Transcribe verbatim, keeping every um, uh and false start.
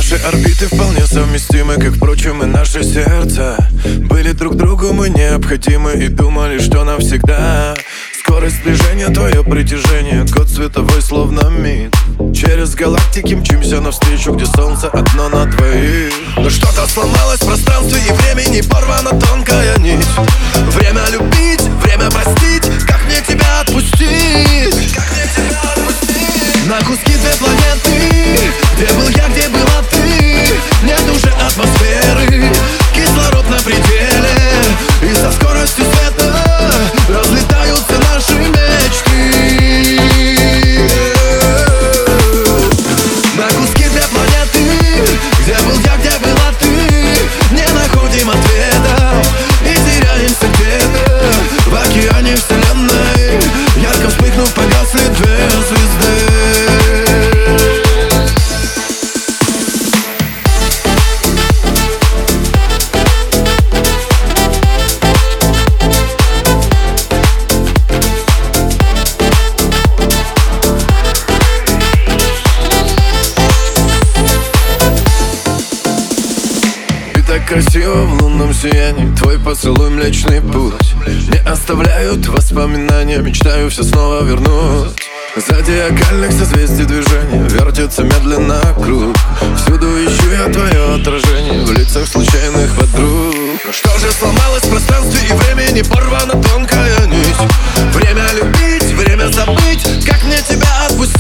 Наши орбиты вполне совместимы, как, впрочем, и наши сердца. Были друг другу мы необходимы и думали, что навсегда. Скорость движения, твое притяжение, год световой словно миг. Через галактики мчимся навстречу, где солнце одно на двоих. Но что-то сломалось в пространстве и времени, порвана тонкая нить. Время любить, время простить, как мне тебя отпустить? Как мне тебя отпустить? На куски две планеты, где был я, где была ты. Нет уже атмосферы, кислород на пределе, и со скоростью света разлетаются наши мечты. На куски две планеты, где был я, где была ты. Не находим ответа и теряемся где-то в океане вселенной. Ярко вспыхнув, погасли две звезды. Красиво в лунном сиянии, твой поцелуй млечный путь. Не оставляют воспоминания, мечтаю все снова вернуть. Зодиакальных созвездий движения вертится медленно круг. Всюду ищу я твое отражение в лицах случайных подруг. Но что же сломалось в пространстве и времени, порвана тонкая нить. Время любить, время забыть, как мне тебя отпустить?